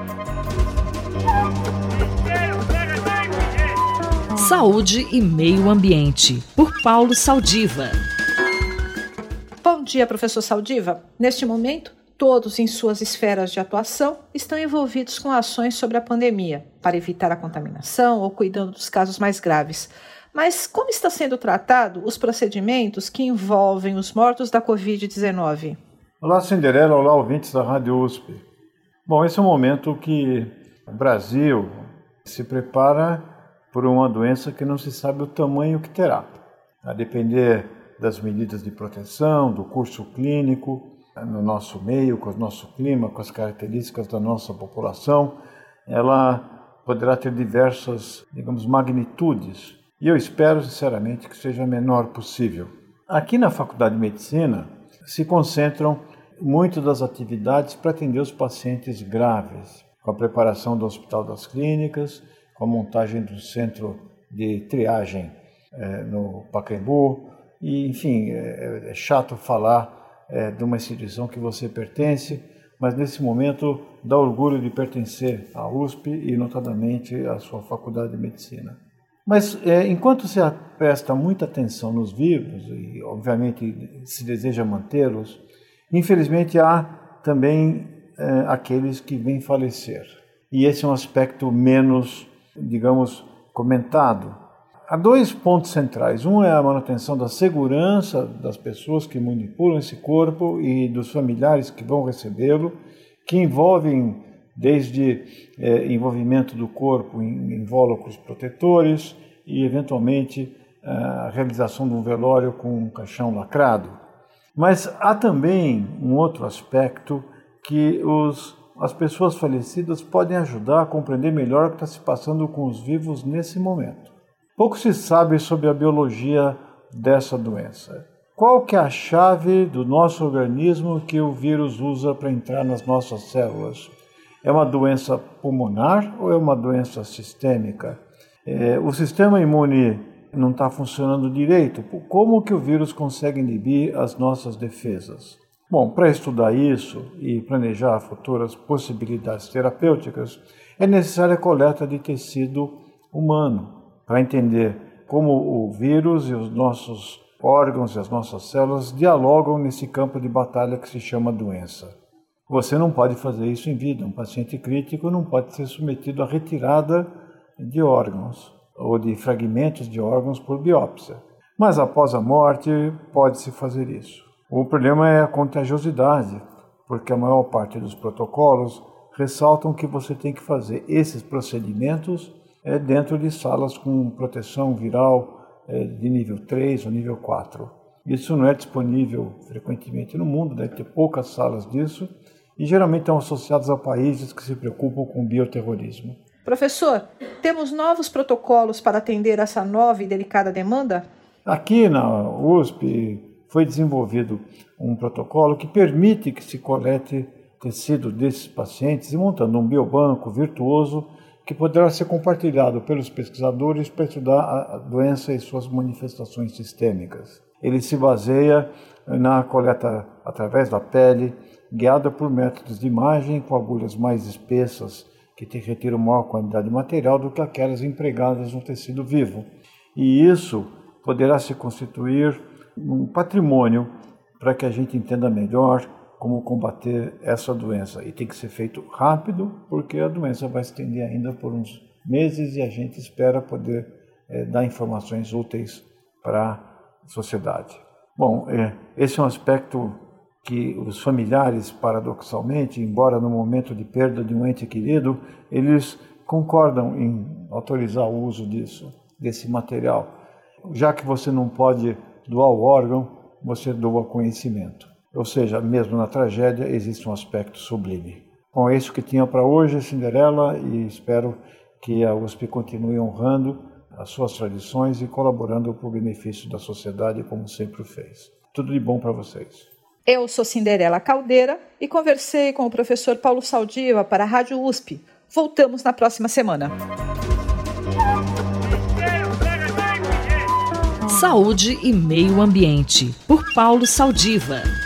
Saúde e Meio Ambiente, por Paulo Saldiva. Bom dia, professor Saldiva. Neste momento, todos em suas esferas de atuação estão envolvidos com ações sobre a pandemia, para evitar a contaminação ou cuidando dos casos mais graves. Mas como está sendo tratado os procedimentos que envolvem os mortos da Covid-19? Olá, Cinderela. Olá, ouvintes da Rádio USP. Bom, esse é um momento que o Brasil se prepara por uma doença que não se sabe o tamanho que terá. A depender das medidas de proteção, do curso clínico, no nosso meio, com o nosso clima, com as características da nossa população, ela poderá ter diversas, magnitudes. E eu espero, sinceramente, que seja a menor possível. Aqui na Faculdade de Medicina se concentram muitas das atividades para atender os pacientes graves, com a preparação do Hospital das Clínicas, com a montagem do centro de triagem no Pacaembu. E, enfim, é chato falar de uma instituição que você pertence, mas nesse momento dá orgulho de pertencer à USP e, notadamente, à sua Faculdade de Medicina. Mas, enquanto se presta muita atenção nos vivos, e obviamente se deseja mantê-los, infelizmente há também aqueles que vêm falecer. E esse é um aspecto menos, comentado. Há dois pontos centrais. Um é a manutenção da segurança das pessoas que manipulam esse corpo e dos familiares que vão recebê-lo, que envolvem desde envolvimento do corpo em invólucros protetores e, eventualmente, a realização de um velório com um caixão lacrado. Mas há também um outro aspecto que as pessoas falecidas podem ajudar a compreender melhor o que está se passando com os vivos nesse momento. Pouco se sabe sobre a biologia dessa doença. Qual que é a chave do nosso organismo que o vírus usa para entrar nas nossas células? É uma doença pulmonar ou é uma doença sistêmica? O sistema imune não está funcionando direito. Como que o vírus consegue inibir as nossas defesas? Bom, para estudar isso e planejar futuras possibilidades terapêuticas, é necessária a coleta de tecido humano para entender como o vírus e os nossos órgãos e as nossas células dialogam nesse campo de batalha que se chama doença. Você não pode fazer isso em vida. Um paciente crítico não pode ser submetido à retirada de órgãos ou de fragmentos de órgãos por biópsia. Mas após a morte, pode-se fazer isso. O problema é a contagiosidade, porque a maior parte dos protocolos ressaltam que você tem que fazer esses procedimentos dentro de salas com proteção viral de nível 3 ou nível 4. Isso não é disponível frequentemente no mundo, deve ter poucas salas disso, e geralmente estão associados a países que se preocupam com bioterrorismo. Professor, temos novos protocolos para atender essa nova e delicada demanda? Aqui na USP foi desenvolvido um protocolo que permite que se colete tecido desses pacientes, montando um biobanco virtuoso que poderá ser compartilhado pelos pesquisadores para estudar a doença e suas manifestações sistêmicas. Ele se baseia na coleta através da pele, guiada por métodos de imagem com agulhas mais espessas, que retiram maior quantidade de material do que aquelas empregadas no tecido vivo. E isso poderá se constituir um patrimônio para que a gente entenda melhor como combater essa doença. E tem que ser feito rápido, porque a doença vai se estender ainda por uns meses e a gente espera poder dar informações úteis para a sociedade. Bom, esse é um aspecto que os familiares, paradoxalmente, embora no momento de perda de um ente querido, eles concordam em autorizar o uso desse material. Já que você não pode doar o órgão, você doa conhecimento. Ou seja, mesmo na tragédia, existe um aspecto sublime. Bom, é isso que tinha para hoje, Cinderela, e espero que a USP continue honrando as suas tradições e colaborando para o benefício da sociedade, como sempre fez. Tudo de bom para vocês. Eu sou Cinderela Caldeira e conversei com o professor Paulo Saldiva para a Rádio USP. Voltamos na próxima semana. Saúde e Meio Ambiente, por Paulo Saldiva.